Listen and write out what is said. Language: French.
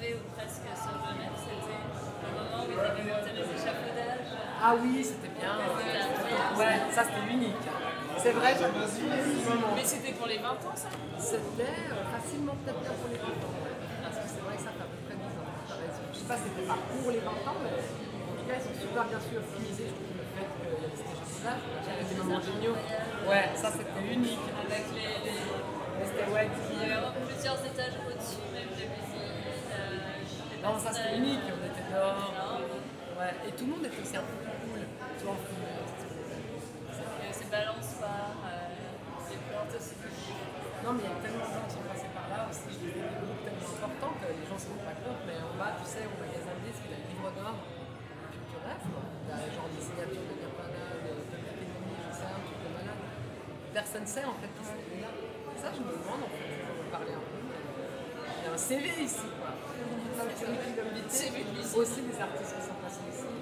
ou presque sur Genève, c'était le moment où ils avaient monté les échafaudages. Ah oui, c'était bien. Ouais, ça c'était unique. C'est vrai, j'avais aussi ce moment. Mais c'était pour les 20 ans, ça? C'était facilement peut-être bien pour les 20 ans. Ouais. Parce que c'est vrai que ça fait à peu près 10 ans. T'as raison. Je sais pas si c'était pas pour les 20 ans, mais en tout cas, ils sont super bien sûr optimisés. Je trouve le fait qu'il y avait cet échafaudages. J'avais des moments géniaux. Ouais, ça c'était unique. Avec les C'était ouais, il y avait vraiment plusieurs étages au-dessus, même de l'usine. non, ça c'était unique. On était dehors. Ouais. Et tout le monde était aussi un peu cool. Tu vois, Et ces balançoires, les plantes aussi. non, mais il y a tellement de gens qui sont passés par là aussi. J'ai fait des groupes tellement importants que les gens ne se rendent pas compte. Mais en bas, tu sais, au magasin de disques, il y a le livre d'or. Tu rêves, quoi. Il y a genre des signatures de Nirvana, de Piccadilly, je sais, un truc de malade. Personne ne sait en fait qui c'est là. Ça, je me demande en fait, on va parler un peu. Mais il y a un CV ici, quoi. Plein de curriculum vitae. Aussi des artistes qui sont passés ici.